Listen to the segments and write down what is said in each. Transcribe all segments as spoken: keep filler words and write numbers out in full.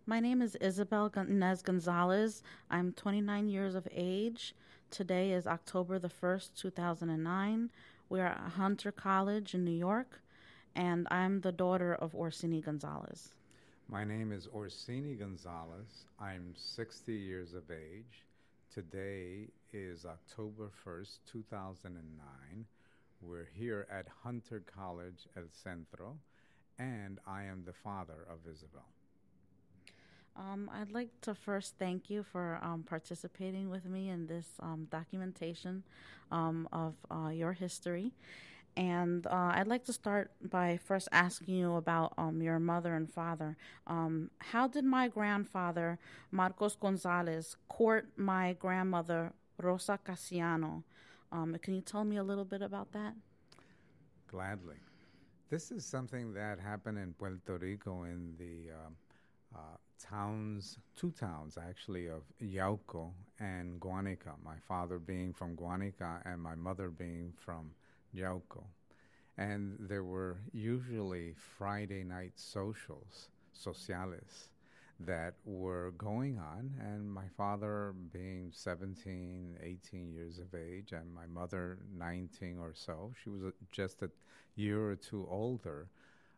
My name is Isabel Inez Gonzalez. I'm twenty-nine years of age. Today is October the first, two thousand nine. We are at Hunter College in New York, and I'm the daughter of Orsini Gonzalez. My name is Orsini Gonzalez. I'm sixty years of age. Today is October first, two thousand nine. We're here at Hunter College El Centro, and I am the father of Isabel. Um, I'd like to first thank you for um, participating with me in this um, documentation um, of uh, your history. And uh, I'd like to start by first asking you about um, your mother and father. Um, how did my grandfather, Marcos Gonzalez, court my grandmother, Rosa Casiano? Um, can you tell me a little bit about that? Gladly. This is something that happened in Puerto Rico in the um, uh, towns, two towns actually, of Yauco and Guanica. My father being from Guanica and my mother being from Yauco. And there were usually Friday night socials, sociales, that were going on. And my father being seventeen, eighteen years of age, and my mother nineteen or so, she was uh, just a year or two older,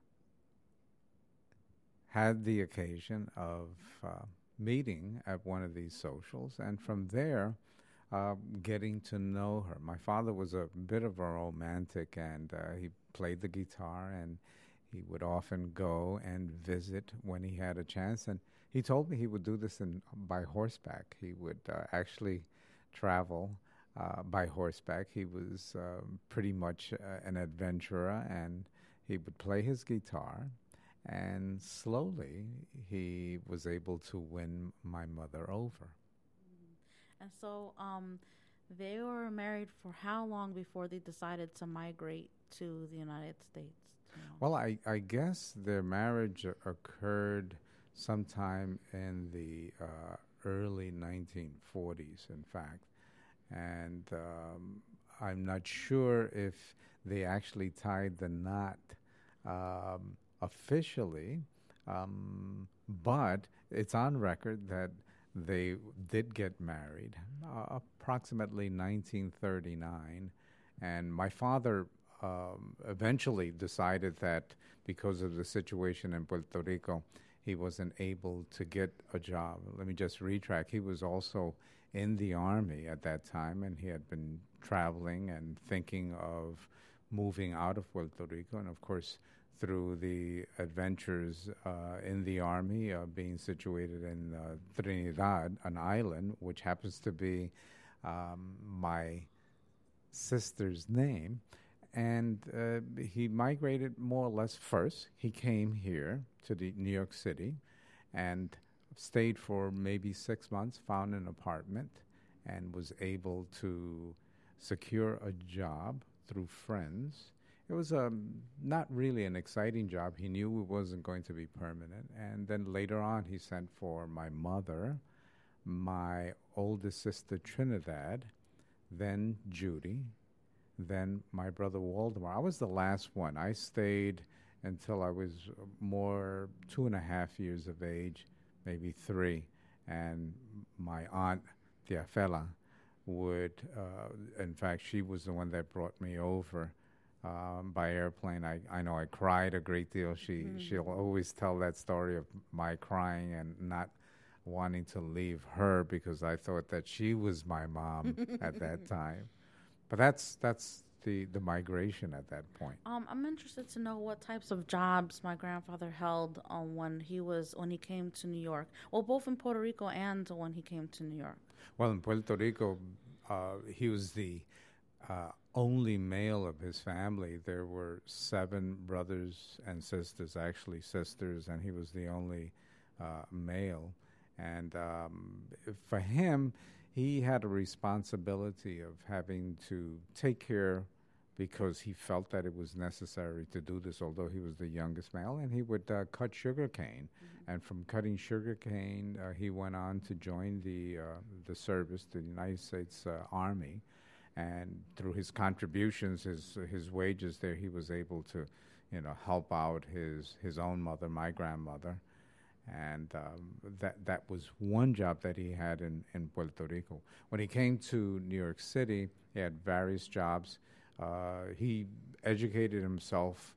had the occasion of uh, meeting at one of these socials. And from there, uh, getting to know her. My father was a bit of a romantic, and uh, he played the guitar, and he would often go and visit when he had a chance. And he told me he would do this in, by horseback. He would uh, actually travel uh, by horseback. He was uh, pretty much uh, an adventurer, and he would play his guitar. And slowly, he was able to win my mother over. And so um, they were married for how long before they decided to migrate to the United States? You know? Well, I, I guess their marriage o- occurred sometime in the uh, early nineteen forties, in fact. And um, I'm not sure if they actually tied the knot um, officially, um, but it's on record that they did get married uh, approximately nineteen thirty-nine. And my father um, eventually decided that because of the situation in Puerto Rico, he wasn't able to get a job. Let me just retrack. He was also in the Army at that time, and he had been traveling and thinking of moving out of Puerto Rico. And of course, through the adventures uh, in the Army, uh, being situated in uh, Trinidad, an island, which happens to be um, my sister's name. And uh, he migrated more or less first. He came here to the New York City and stayed for maybe six months, found an apartment, and was able to secure a job through friends. It was um, not really an exciting job. He knew it wasn't going to be permanent. And then later on, he sent for my mother, my oldest sister, Trinidad, then Judy, then my brother, Waldemar. I was the last one. I stayed until I was more two and a half years of age, maybe three. And my aunt, Tiafela, would, uh, in fact, she was the one that brought me over. Um, by airplane. I, I know I cried a great deal. She mm. She'll always tell that story of my crying and not wanting to leave her because I thought that she was my mom at that time. But that's that's the, the migration at that point. Um, I'm interested to know what types of jobs my grandfather held um, when he was when he came to New York. Well, both in Puerto Rico and when he came to New York. Well, in Puerto Rico, uh, he was the uh, only male of his family. There were seven brothers and sisters, actually sisters, and he was the only uh, male. And um, for him, he had a responsibility of having to take care because he felt that it was necessary to do this, although he was the youngest male, and he would uh, cut sugar cane. Mm-hmm. And from cutting sugar cane, uh, he went on to join the, uh, the service, the United States uh, Army. And through his contributions, his his wages there, he was able to, you know, help out his his own mother, my grandmother, And um, that that was one job that he had in, in Puerto Rico. When he came to New York City, he had various jobs. Uh, he educated himself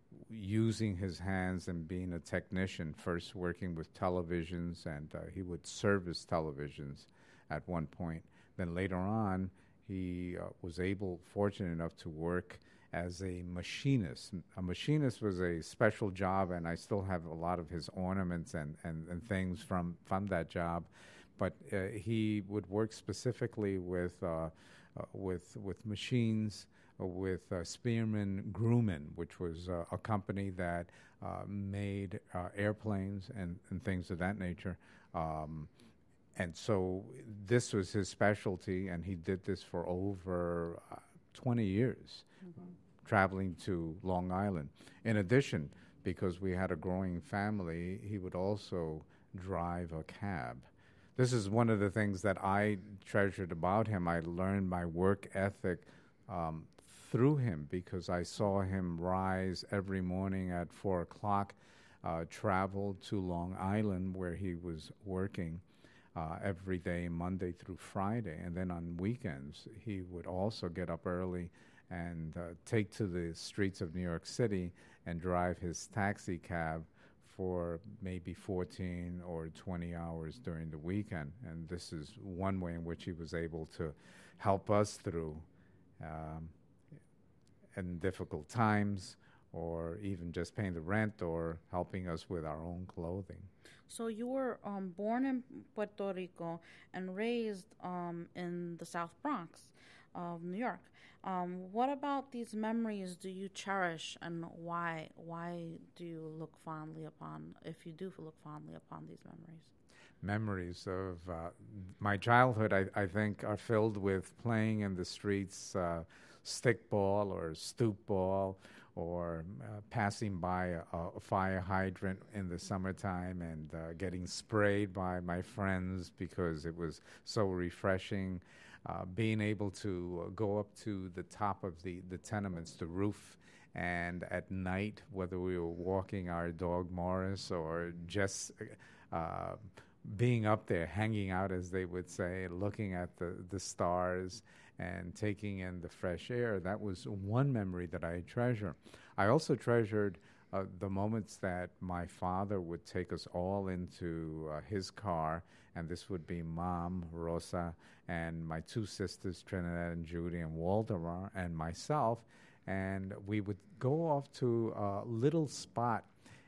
using his hands and being a technician, first working with televisions, and uh, he would service televisions at one point. Then later on, he uh, was able, fortunate enough, to work as a machinist. A machinist was a special job, and I still have a lot of his ornaments and, and, and things from, from that job. But uh, he would work specifically with, uh, uh, with, with machines, uh, with uh, Spearman Grumman, which was uh, a company that uh, made uh, airplanes and, and things of that nature. Um, and so this was his specialty, and he did this for over uh, twenty years. Mm-hmm. Traveling to Long Island. In addition, because we had a growing family, he would also drive a cab. This is one of the things that I treasured about him. I learned my work ethic um, through him because I saw him rise every morning at four o'clock, uh, travel to Long Island where he was working uh, every day, Monday through Friday. And then on weekends, he would also get up early and uh, take to the streets of New York City and drive his taxi cab for maybe fourteen or twenty hours during the weekend. And this is one way in which he was able to help us through um, in difficult times, or even just paying the rent or helping us with our own clothing. So you were um, born in Puerto Rico and raised um, in the South Bronx of New York. Um, what about these memories do you cherish, and why why do you look fondly upon, if you do look fondly upon these memories? Memories of uh, my childhood, I, I think, are filled with playing in the streets, uh, stickball or stoop ball, or uh, passing by a, a fire hydrant in the summertime and uh, getting sprayed by my friends because it was so refreshing. Uh, being able to uh, go up to the top of the, the tenements, the roof, and at night, whether we were walking our dog Morris or just uh, being up there, hanging out, as they would say, looking at the, the stars and taking in the fresh air, that was one memory that I treasure. I also treasured uh, the moments that my father would take us all into uh, his car, and this would be Mom, Rosa, and my two sisters, Trinidad and Judy, and Waldemar, and myself, and we would go off to a little spot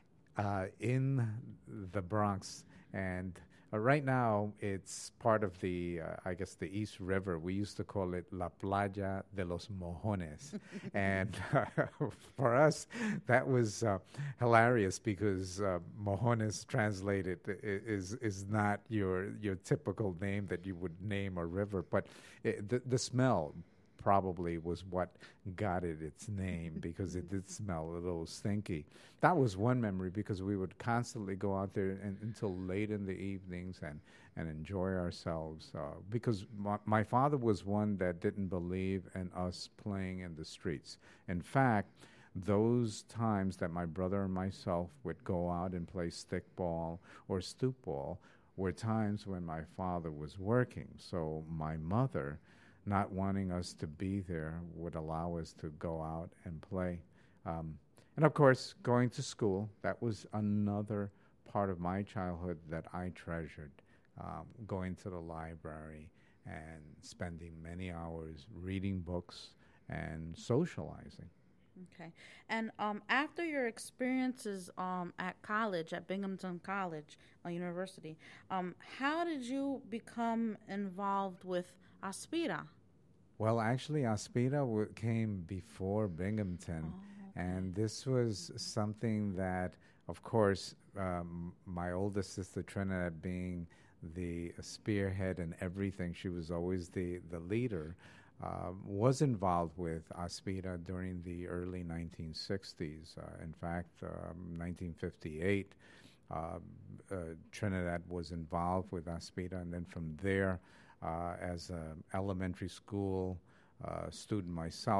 uh, in the Bronx, and uh, right now it's part of the, uh, I guess, the East River. We used to call it La Playa de los Mojones, and uh, for us, that was uh, hilarious because uh, Mojones translated is is not your your typical name that you would name a river, but it, the the smell probably was what got it its name because it did smell a little stinky. That was one memory because we would constantly go out there and, until late in the evenings and, and enjoy ourselves uh, because my, my father was one that didn't believe in us playing in the streets. In fact, those times that my brother and myself would go out and play stickball or stoop ball were times when my father was working. So my mother, not wanting us to be there, would allow us to go out and play. Um, and of course, going to school, that was another part of my childhood that I treasured. Um, going to the library and spending many hours reading books and socializing. Okay. And um, after your experiences um, at college, at Binghamton College, uh, University, um, how did you become involved with Aspira? Well, actually, Aspira w- came before Binghamton, oh, okay. And this was something that, of course, um, my oldest sister Trinidad being the spearhead and everything, she was always the, the leader, uh, was involved with Aspira during the early nineteen sixties. Uh, in fact, um, nineteen fifty-eight, uh, uh, Trinidad was involved with Aspira, and then from there, Uh, as an elementary school uh, student myself,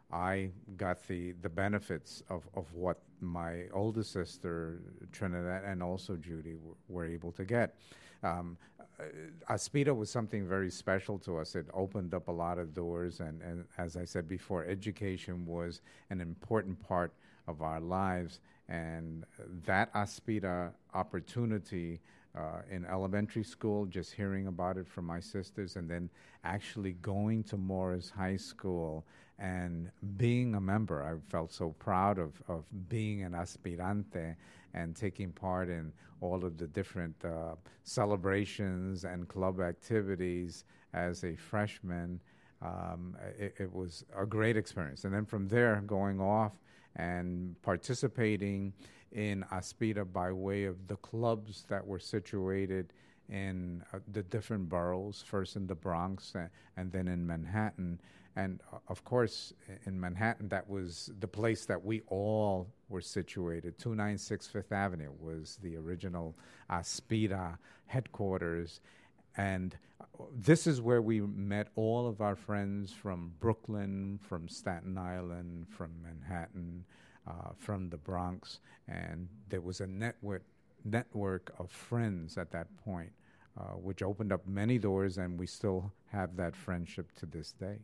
I got the, the benefits of, of what my older sister, Trinidad, and also Judy w- were able to get. Um, uh, Aspida was something very special to us. It opened up a lot of doors, and, and as I said before, education was an important part of our lives. And that Aspida opportunity uh, in elementary school, just hearing about it from my sisters, and then actually going to Morris High School and being a member. I felt so proud of, of being an aspirante and taking part in all of the different uh, celebrations and club activities as a freshman. Um, it, it was a great experience. And then from there, going off and participating in Aspida by way of the clubs that were situated in uh, the different boroughs, first in the Bronx uh, and then in Manhattan. And uh, of course, in Manhattan, that was the place that we all were situated. two ninety-six Fifth Avenue was the original Aspida headquarters. And uh, this is where we met all of our friends from Brooklyn, from Staten Island, from Manhattan, uh, from the Bronx. And there was a network, network of friends at that point, uh, which opened up many doors, and we still have that friendship to this day.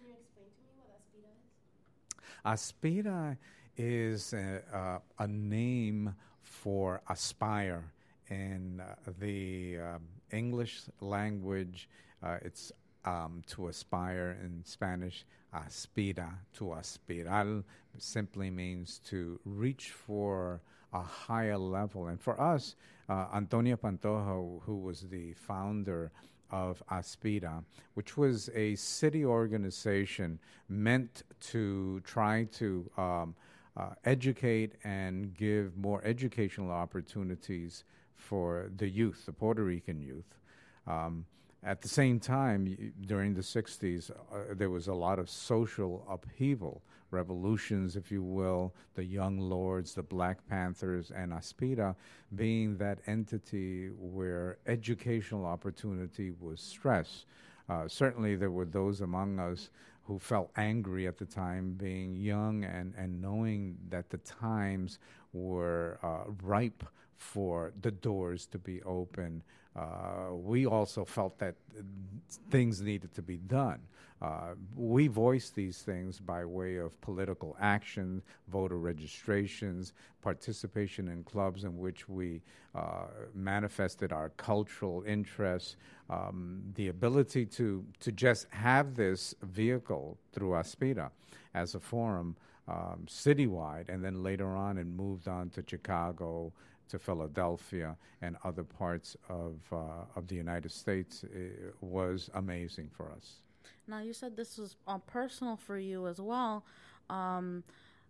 Aspida is a, uh, a name for aspire. In uh, the um, English language, uh, it's um, to aspire. In Spanish, aspira. To aspirar simply means to reach for a higher level. And for us, uh, Antonia Pantoja, who was the founder of Aspida, which was a city organization meant to try to um, uh, educate and give more educational opportunities for the youth, the Puerto Rican youth. Um, at the same time, y- during the sixties, uh, there was a lot of social upheaval, revolutions, if you will, the Young Lords, the Black Panthers, and Aspida being that entity where educational opportunity was stressed. Uh, certainly, there were those among us who felt angry at the time, being young and, and knowing that the times were uh, ripe for the doors to be open. Uh, we also felt that uh, things needed to be done. Uh, we voiced these things by way of political action, voter registrations, participation in clubs in which we uh, manifested our cultural interests, um, the ability to, to just have this vehicle through Aspida as a forum um, citywide, and then later on it moved on to Chicago, to Philadelphia, and other parts of uh, of the United States. It was amazing for us. Now, you said this was uh, personal for you as well. Um,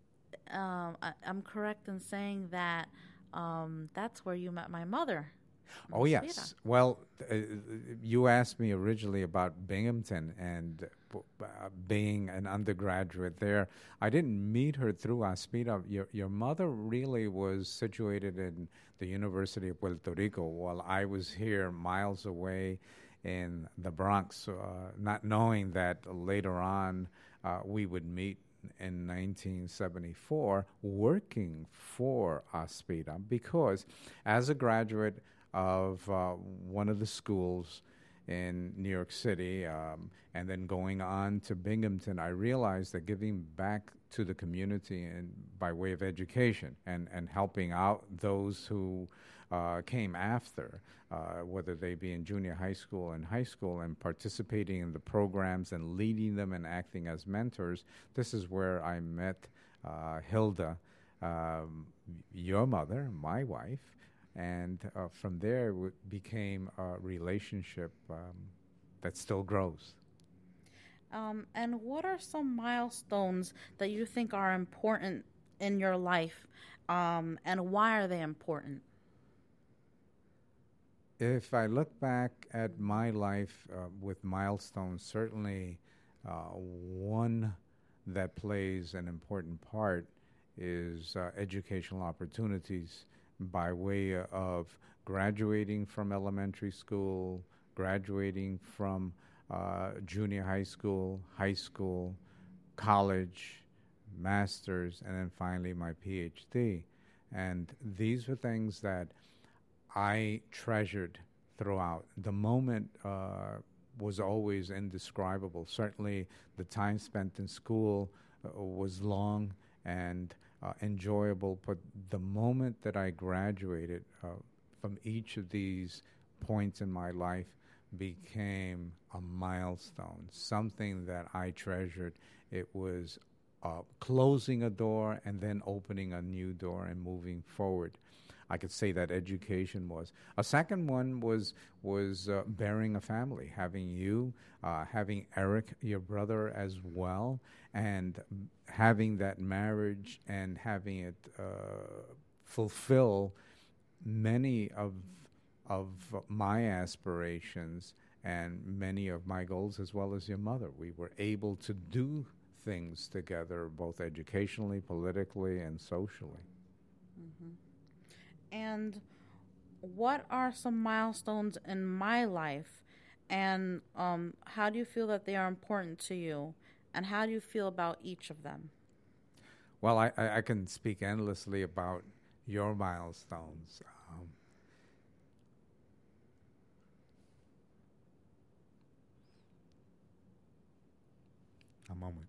um, I, I'm correct in saying that um, that's where you met my mother. Oh, yes. Well, uh, you asked me originally about Binghamton and uh, being an undergraduate there. I didn't meet her through Aspida. Your, your mother really was situated in the University of Puerto Rico while I was here miles away in the Bronx, uh, not knowing that later on uh, we would meet in nineteen seventy-four working for Aspida, because as a graduate of uh, one of the schools in New York City, um, and then going on to Binghamton, I realized that giving back to the community and by way of education and, and helping out those who uh, came after, uh, whether they be in junior high school and high school, and participating in the programs and leading them and acting as mentors, this is where I met uh, Hilda, um, your mother, my wife, and uh, from there it became a relationship um, that still grows. Um, and what are some milestones that you think are important in your life, um, and why are they important? If I look back at my life uh, with milestones, certainly uh, one that plays an important part is uh, educational opportunities by way of graduating from elementary school, graduating from uh, junior high school, high school, college, master's, and then finally my PhD. And these were things that I treasured throughout. The moment uh, was always indescribable. Certainly, the time spent in school uh, was long and uh, enjoyable, but the moment that I graduated uh, from each of these points in my life became a milestone, something that I treasured. It was uh, closing a door and then opening a new door and moving forward. I could say that education was. A second one was was uh, bearing a family, having you, uh, having Eric, your brother, as well, and having that marriage and having it uh, fulfill many of of my aspirations and many of my goals, as well as your mother. We were able to do things together, both educationally, politically, and socially. Mm-hmm. And what are some milestones in my life, and um, how do you feel that they are important to you, and how do you feel about each of them? Well, I, I, I can speak endlessly about your milestones. Um, a moment.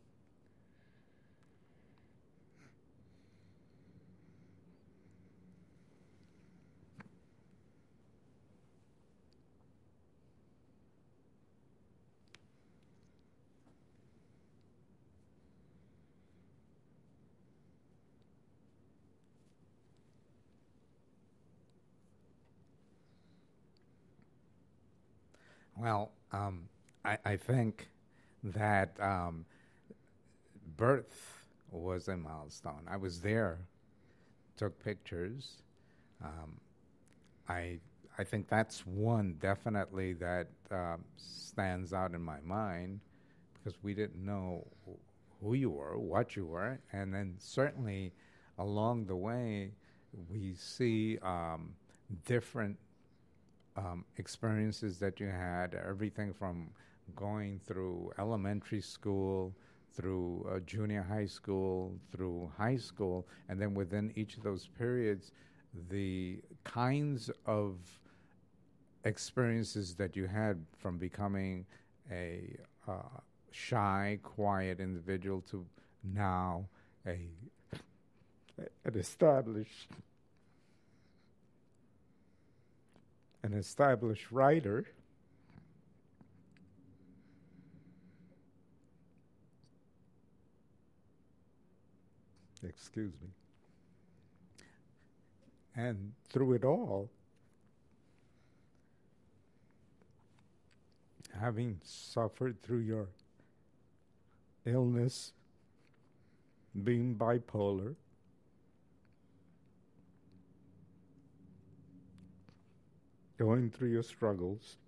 Well, um, I, I think that um, birth was a milestone. I was there, took pictures. Um, I I think that's one definitely that um, stands out in my mind because we didn't know who you were, what you were, and then certainly along the way we see um, different um, experiences that you had, everything from going through elementary school, through uh, junior high school, through high school, and then within each of those periods, the kinds of experiences that you had from becoming a uh, shy, quiet individual to now a an established an established writer. Excuse me. And through it all, having suffered through your illness, being bipolar, going through your struggles,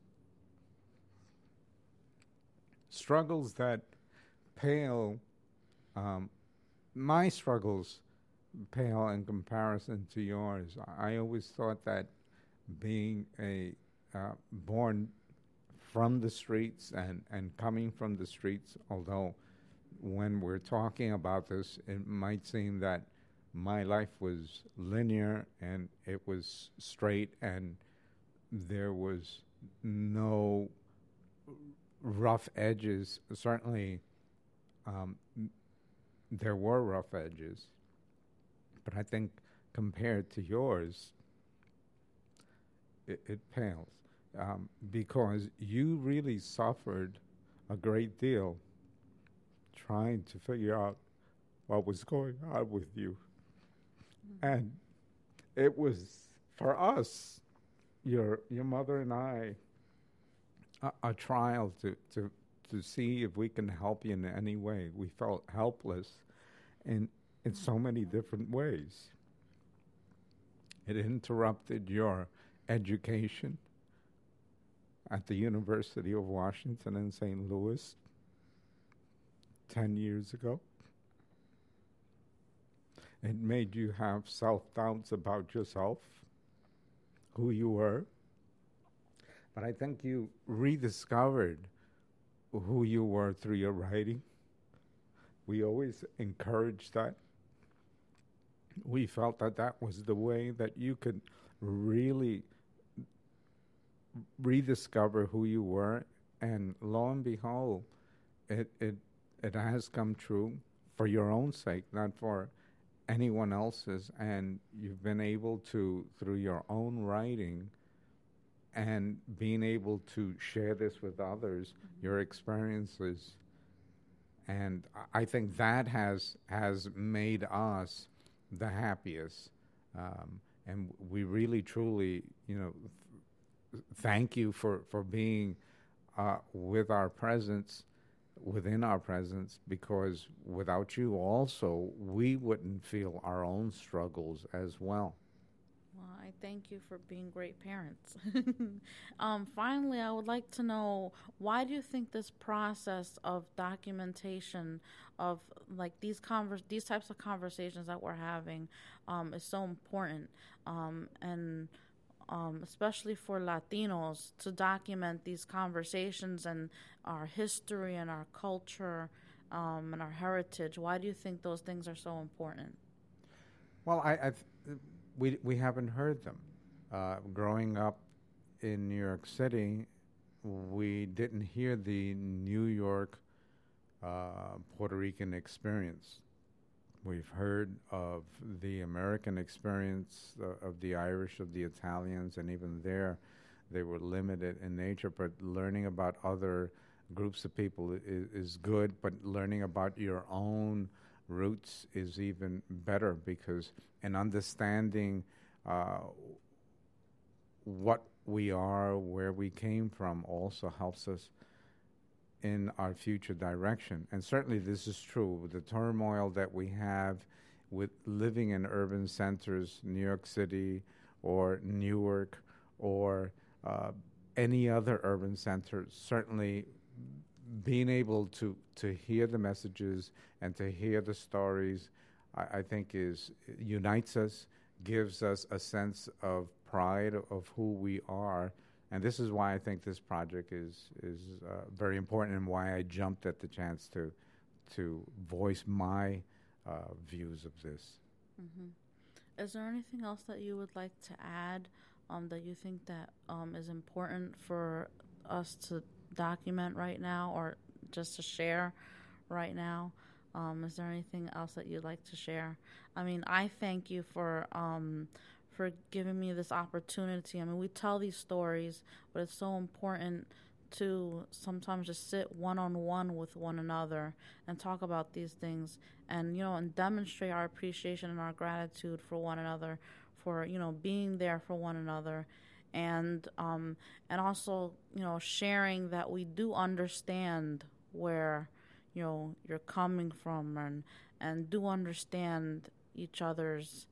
struggles that pale, um, my struggles pale in comparison to yours. I always thought that being a uh, born from the streets and, and coming from the streets, although when we're talking about this, it might seem that my life was linear and it was straight and there was no rough edges. Certainly, um, there were rough edges, but I think compared to yours, it, it pales um, because you really suffered a great deal trying to figure out what was going on with you. Mm-hmm. And it was, for us, your your mother and I, a, a trial to, to, to see if we can help you in any way. We felt helpless in, in so many different ways. It interrupted your education at the University of Washington in Saint Louis ten years ago. It made you have self-doubts about yourself, who you were. But I think you rediscovered who you were through your writing, we always encouraged that. We felt that that was the way that you could really rediscover who you were, and lo and behold, it it it has come true for your own sake, not for anyone else's, and you've been able to, through your own writing and being able to share this with others, mm-hmm. your experiences, and I think that has has made us the happiest, um, and we really truly, you know, th- thank you for for being uh, with our presence, within our presence, because without you also, we wouldn't feel our own struggles as well. Well, I thank you for being great parents. um, finally, I would like to know, why do you think this process of documentation of like these convers these types of conversations that we're having um, is so important, um, and um, especially for Latinos, to document these conversations and our history and our culture, um, and our heritage? Why do you think those things are so important? Well, I, I th- we we haven't heard them. Uh, growing up in New York City, we didn't hear the New York uh, Puerto Rican experience. We've heard of the American experience, uh, of the Irish, of the Italians, and even there, they were limited in nature. But learning about other groups of people is, is good, but learning about your own roots is even better, because in understanding uh, what we are, where we came from, also helps us in our future direction. And certainly this is true with the turmoil that we have with living in urban centers, New York City or Newark or uh, any other urban center. Certainly being able to, to hear the messages and to hear the stories, I, I think is unites us, gives us a sense of pride of who we are. And this is why I think this project is is uh, very important, and why I jumped at the chance to to voice my uh, views of this. Mm-hmm. Is there anything else that you would like to add, um, that you think that um, is important for us to document right now, or just to share right now? Um, is there anything else that you'd like to share? I mean, I thank you for um, for giving me this opportunity. I mean, we tell these stories, but it's so important to sometimes just sit one-on-one with one another and talk about these things, and, you know, and demonstrate our appreciation and our gratitude for one another, for, you know, being there for one another, and um, and also, you know, sharing that we do understand where, you know, you're coming from, and and do understand each other's,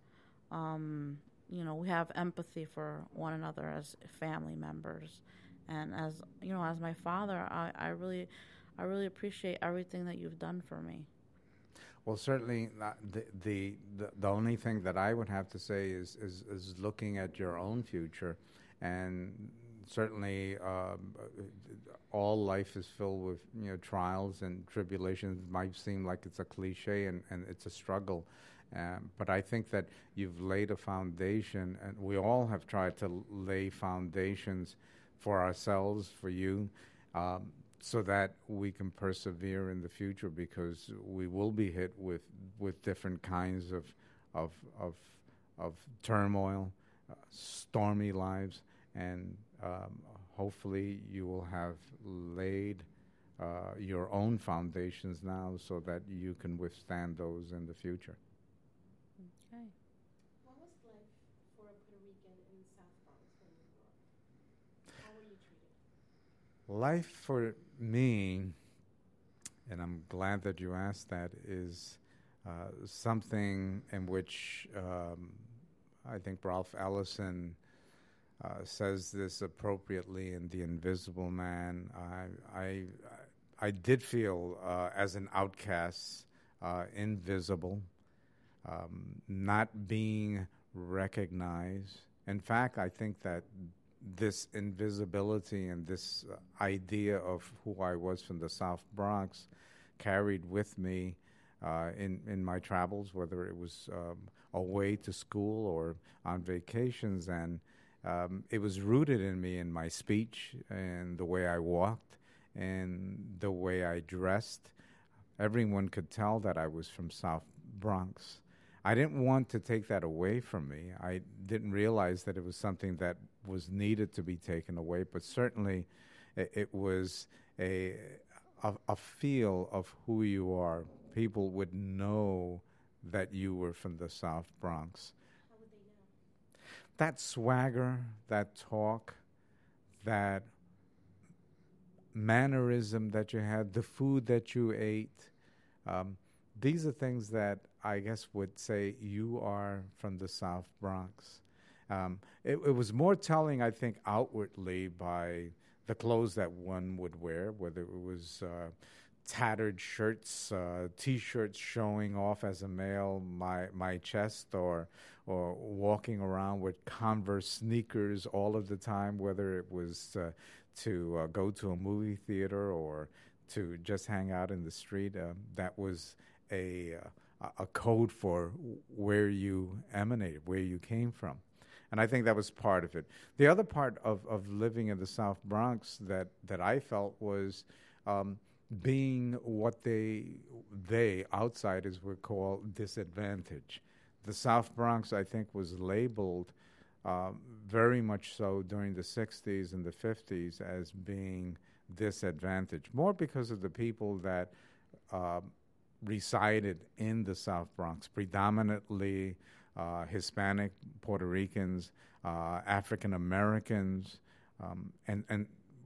um, you know, we have empathy for one another as family members, and as, you know, as my father, I, I really, I really appreciate everything that you've done for me. Well, certainly not the, the the the only thing that I would have to say is is, is looking at your own future, and certainly um, all life is filled with, you know, trials and tribulations. It might seem like it's a cliche, and, and it's a struggle. Um, but I think that you've laid a foundation, and we all have tried to lay foundations for ourselves, for you, um, so that we can persevere in the future, because we will be hit with, with different kinds of of of, of turmoil, uh, stormy lives, and um, hopefully you will have laid uh, your own foundations now, so that you can withstand those in the future. Okay. What was life for a Puerto Rican in South Bronx when you grew up? How were you treated? Life for me, and I'm glad that you asked that, is uh, something in which um, I think Ralph Ellison uh, says this appropriately in The Invisible Man. I I, I did feel uh, as an outcast, uh, invisible. Um, not being recognized. In fact, I think that this invisibility and this uh, idea of who I was from the South Bronx carried with me uh, in in my travels, whether it was um, away to school or on vacations, and um, it was rooted in me in my speech and the way I walked and the way I dressed. Everyone could tell that I was from South Bronx. I didn't want to take that away from me. I didn't realize that it was something that was needed to be taken away, but certainly it, it was a, a a feel of who you are. People would know that you were from the South Bronx. How would they know? That swagger, that talk, that mannerism that you had, the food that you ate, um, these are things that I guess would say you are from the South Bronx. Um, it, it was more telling, I think, outwardly by the clothes that one would wear, whether it was uh, tattered shirts, uh, T-shirts showing off as a male my my chest, or or walking around with Converse sneakers all of the time, whether it was uh, to uh, go to a movie theater or to just hang out in the street. Uh, that was a uh, a code for where you emanated, where you came from. And I think that was part of it. The other part of, of living in the South Bronx that, that I felt was um, being what they, they, outsiders, would call disadvantaged. The South Bronx, I think, was labeled um, very much so during the sixties and the fifties as being disadvantaged, more because of the people that uh, resided in the South Bronx, predominantly uh, Hispanic, Puerto Ricans, uh, African Americans, um, and and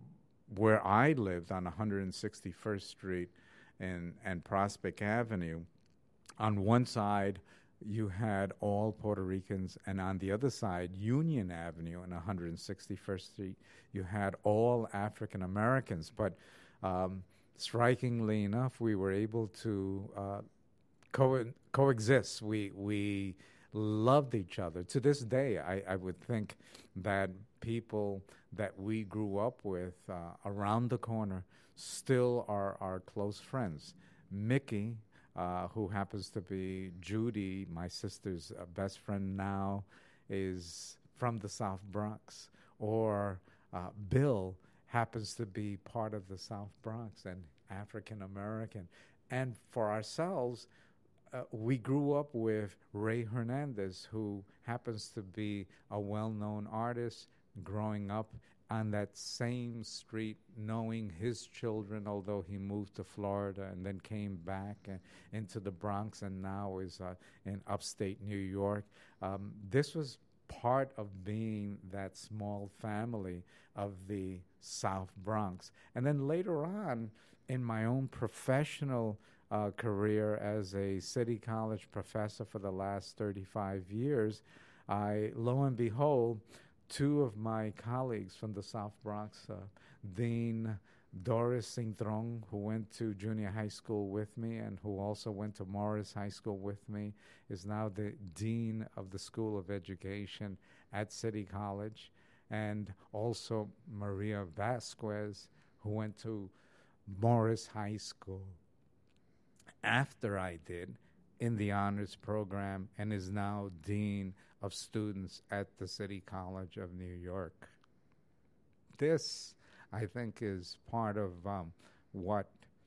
where I lived on one hundred sixty-first Street and and Prospect Avenue, on one side you had all Puerto Ricans, and on the other side, Union Avenue and one hundred sixty-first Street, you had all African Americans. But um, strikingly enough, we were able to uh, co- coexist. We we loved each other. To this day, I, I would think that people that we grew up with uh, around the corner still are our close friends. Mickey, uh, who happens to be Judy, my sister's uh, best friend now, is from the South Bronx. Or uh, Bill happens to be part of the South Bronx and African American. And for ourselves, uh, we grew up with Ray Hernandez, who happens to be a well-known artist, growing up on that same street, knowing his children, although he moved to Florida and then came back uh, into the Bronx and now is uh, in upstate New York. Um, this was part of being that small family of the South Bronx. And then later on, in my own professional uh, career as a City College professor for the last thirty-five years, I, lo and behold, two of my colleagues from the South Bronx, uh, Dean Doris Cintrón, who went to junior high school with me and who also went to Morris High School with me, is now the Dean of the School of Education at City College, and also Maria Vasquez, who went to Morris High School after I did in the honors program and is now Dean of Students at the City College of New York. This, I think, is part of um, what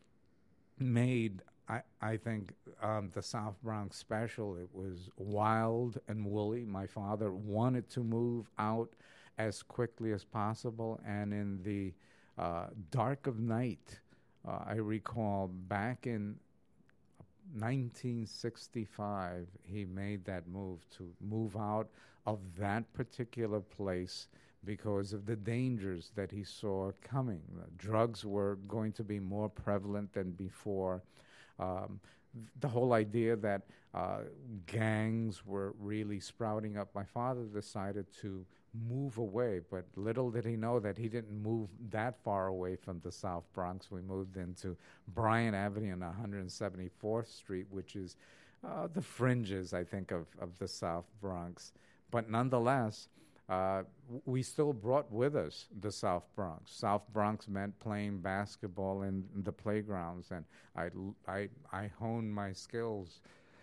made, I, I think, um, the South Bronx special. It was wild and woolly. My father wanted to move out as quickly as possible, and in the uh, dark of night, uh, I recall back in nineteen sixty-five, he made that move to move out of that particular place because of the dangers that he saw coming. Uh, drugs were going to be more prevalent than before. Um, the whole idea that uh, gangs were really sprouting up. My father decided to move away, but little did he know that he didn't move that far away from the South Bronx. We moved into Bryant Avenue and one hundred seventy-fourth Street, which is uh, the fringes, I think, of, of the South Bronx. But nonetheless, uh, w- we still brought with us the South Bronx. South Bronx meant playing basketball in the playgrounds, and I, l- I, I honed my skills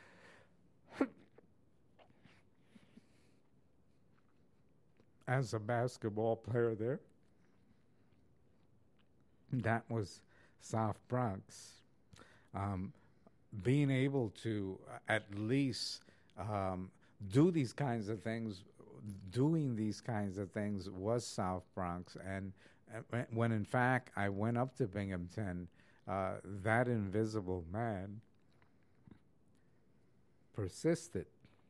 as a basketball player there. That was South Bronx. Um, being able to uh, at least um, do these kinds of things, doing these kinds of things was South Bronx. And uh, when in fact I went up to Binghamton, uh, that invisible man persisted.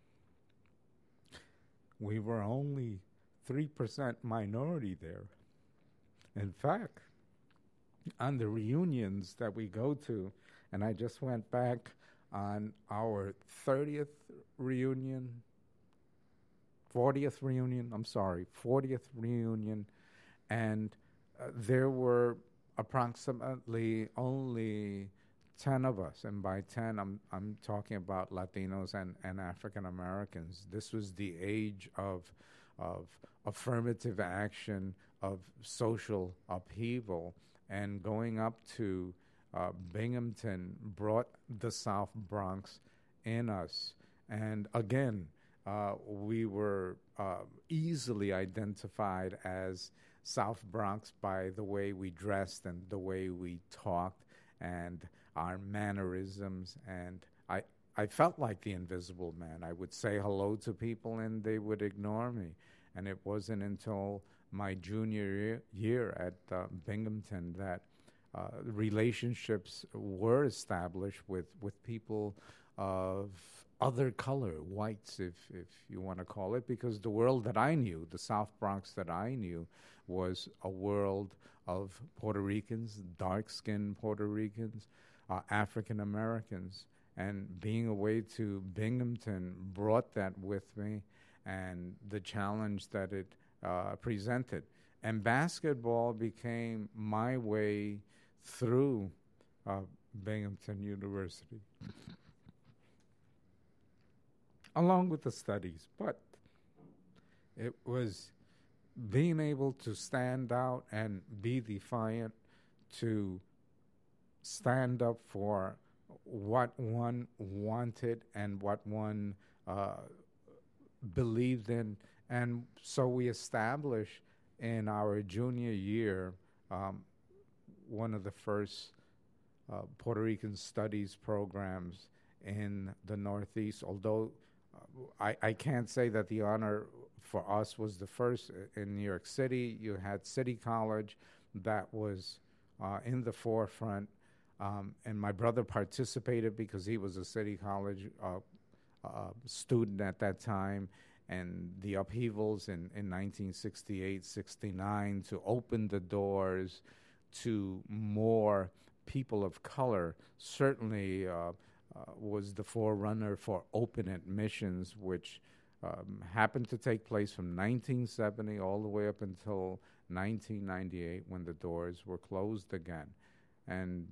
We were only three percent minority there. In fact, on the reunions that we go to, and I just went back on our thirtieth reunion, fortieth reunion, I'm sorry, fortieth reunion, and uh, there were approximately only ten of us, and by ten, I'm I'm talking about Latinos and, and African Americans. This was the age of of affirmative action, of social upheaval, and going up to uh, Binghamton brought the South Bronx in us. And again, uh, we were uh, easily identified as South Bronx by the way we dressed and the way we talked and our mannerisms. And I, I felt like the invisible man. I would say hello to people and they would ignore me. And it wasn't until my junior year, year at uh, Binghamton that uh, relationships were established with, with people of other color, whites, if, if you want to call it, because the world that I knew, the South Bronx that I knew, was a world of Puerto Ricans, dark-skinned Puerto Ricans, uh, African Americans. And being away to Binghamton brought that with me and the challenge that it uh, presented. And basketball became my way through uh, Binghamton University, along with the studies. But it was being able to stand out and be defiant, to stand up for what one wanted and what one uh, believed in. And so we established in our junior year um, one of the first uh, Puerto Rican studies programs in the Northeast, although uh, I, I can't say that the honor for us was the first. In New York City, you had City College that was uh, in the forefront. Um, and my brother participated because he was a City College uh, uh, student at that time. And the upheavals in, in nineteen sixty-eight, sixty-nine to open the doors to more people of color certainly uh, uh, was the forerunner for open admissions, which um, happened to take place from nineteen seventy all the way up until nineteen ninety-eight when the doors were closed again. And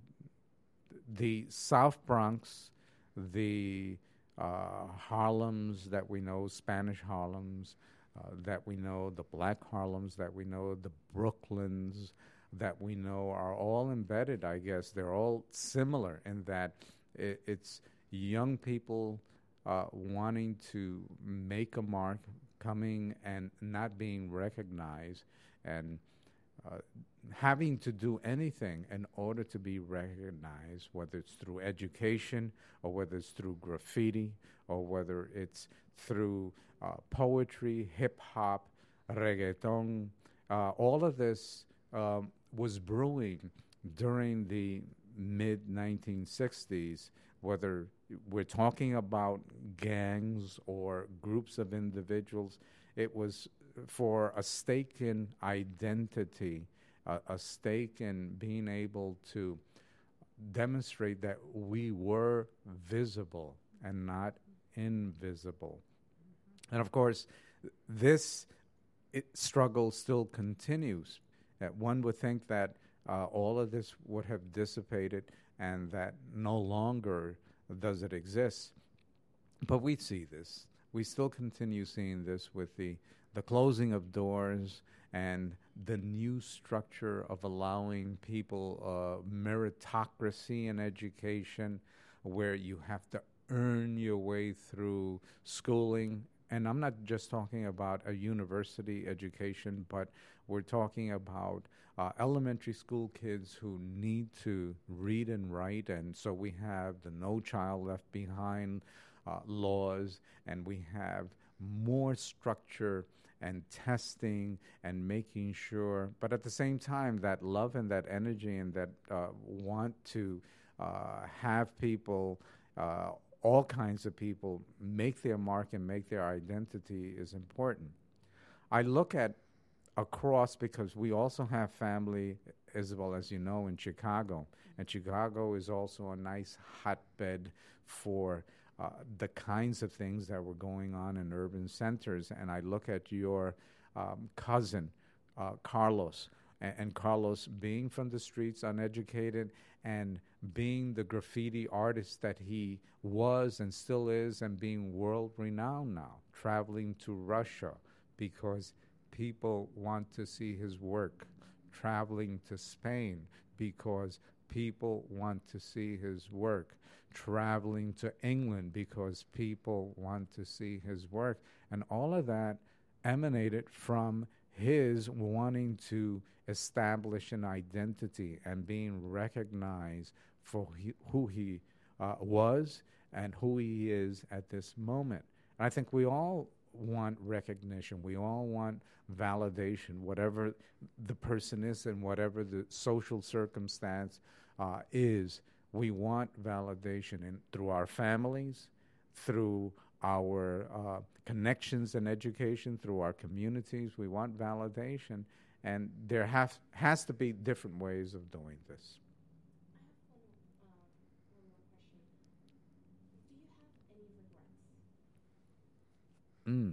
the South Bronx, the uh, Harlems that we know, Spanish Harlems uh, that we know, the Black Harlems that we know, the Brooklyns that we know are all embedded, I guess. They're all similar in that it, it's young people uh, wanting to make a mark, coming and not being recognized, and uh, having to do anything in order to be recognized, whether it's through education or whether it's through graffiti or whether it's through uh, poetry, hip-hop, reggaeton. Uh, all of this um, was brewing during the mid nineteen sixties, whether we're talking about gangs or groups of individuals. It was for a stake in identity, uh, a stake in being able to demonstrate that we were visible and not invisible. And of course, this it, struggle still continues. Uh, one would think that uh, all of this would have dissipated and that no longer does it exist. But we see this. we still continue seeing this with the, the closing of doors and the new structure of allowing people uh, meritocracy in education, where you have to earn your way through schooling. And I'm not just talking about a university education, but we're talking about uh, elementary school kids who need to read and write. And so we have the No Child Left Behind uh, laws, and we have more structure and testing and making sure, but at the same time, that love and that energy and that uh, want to uh, have people, uh, all kinds of people, make their mark and make their identity is important. I look at across, because we also have family, Isabel, as you know, in Chicago. And Chicago is also a nice hotbed for uh, the kinds of things that were going on in urban centers. And I look at your um, cousin, uh, Carlos, and, and Carlos being from the streets, uneducated, and being the graffiti artist that he was and still is, and being world renowned now, traveling to Russia because people want to see his work, traveling to Spain because people want to see his work, traveling to England because people want to see his work. And all of that emanated from his wanting to establish an identity and being recognized for he, who he uh, was and who he is at this moment. And I think we all want recognition. We all want validation, whatever the person is and whatever the social circumstance uh, is. We want validation in, through our families, through our uh, connections and education, through our communities. We want validation, and there have, has to be different ways of doing this. I have one, uh, one more question. Do you have any regrets? Mm.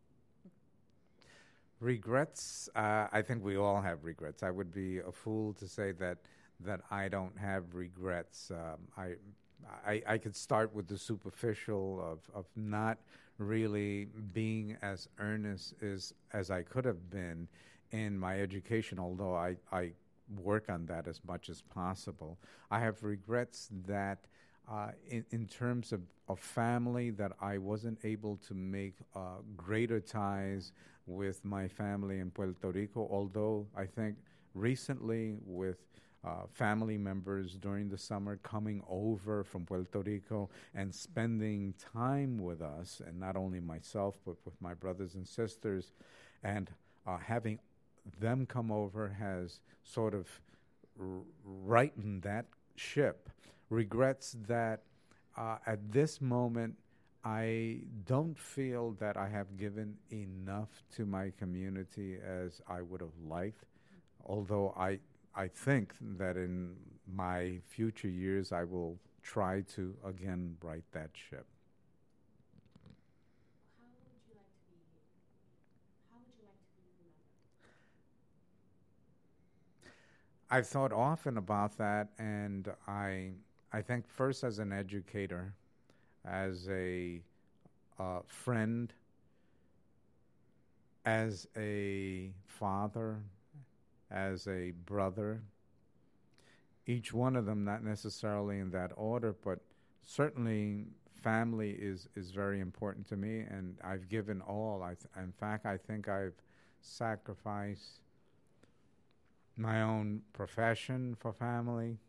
Regrets, uh, I think we all have regrets. I would be a fool to say that that I don't have regrets. Um, I, I I could start with the superficial of, of not really being as earnest as, as I could have been in my education, although I, I work on that as much as possible. I have regrets that uh, in, in terms of, of family, that I wasn't able to make uh, greater ties with my family in Puerto Rico, although I think recently with uh, family members during the summer coming over from Puerto Rico and spending time with us, and not only myself, but with my brothers and sisters, and uh, having them come over has sort of r- rightened that ship. Regrets that uh, at this moment I don't feel that I have given enough to my community as I would have liked, although I I think that in my future years I will try to again right that ship. How would you like to be? How would you like to be remembered? I've thought often about that, and I I think first as an educator, as a uh, friend, as a father, as a brother, each one of them not necessarily in that order, but certainly family is, is very important to me, and I've given all. I th- in fact, I think I've sacrificed my own profession for family.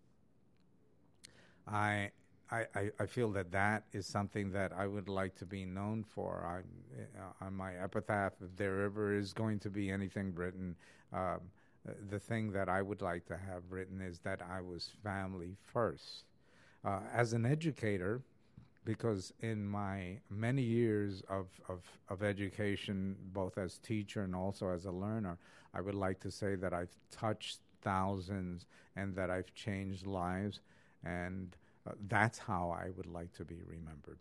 I I, I, I feel that that is something that I would like to be known for. I, uh, on my epitaph, if there ever is going to be anything written, um, the thing that I would like to have written is that I was family first. Uh, as an educator, because in my many years of, of, of education, both as teacher and also as a learner, I would like to say that I've touched thousands and that I've changed lives, and uh, that's how I would like to be remembered.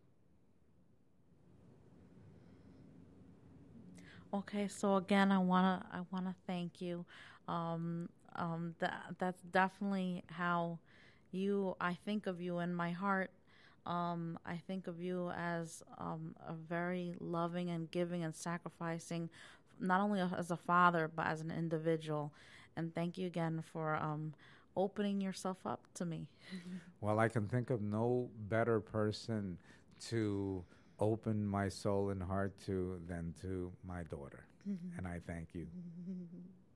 Okay, so again, I wanna I wanna thank you. Um, um, that that's definitely how you I think of you in my heart. Um, I think of you as um, a very loving and giving and sacrificing, not only a- as a father, but as an individual. And thank you again for um, opening yourself up to me. Well, I can think of no better person to open my soul and heart to than to my daughter. And I thank you.